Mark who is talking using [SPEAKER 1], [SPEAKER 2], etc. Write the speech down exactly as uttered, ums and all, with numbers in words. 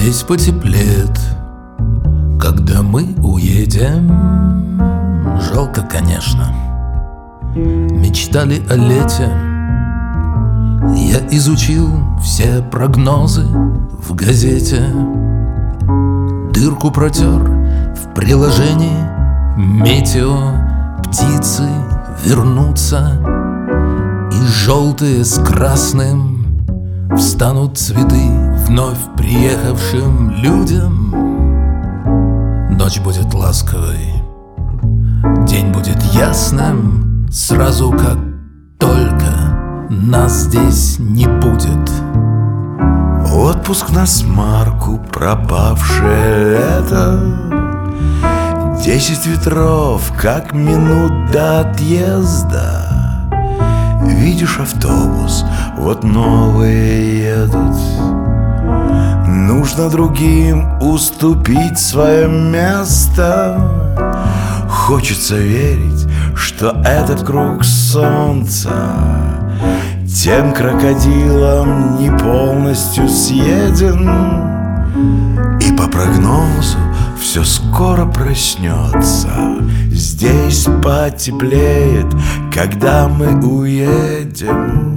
[SPEAKER 1] Здесь потеплеет, когда мы уедем. Жалко, конечно. Мечтали о лете. Я изучил все прогнозы в газете. Дырку протер в приложении метео. Птицы вернутся, и желтые с красным встанут цветы вновь приехавшим людям. Ночь будет ласковой, день будет ясным, сразу как только нас здесь не будет.
[SPEAKER 2] Отпуск на смарку, пропавшее лето. Десять ветров, как минут до отъезда. Видишь автобус, вот новые едут. Нужно другим уступить свое место. Хочется верить, что этот круг солнца тем крокодилом не полностью съеден. И по прогнозу все скоро проснется. Здесь потеплеет, когда мы уедем.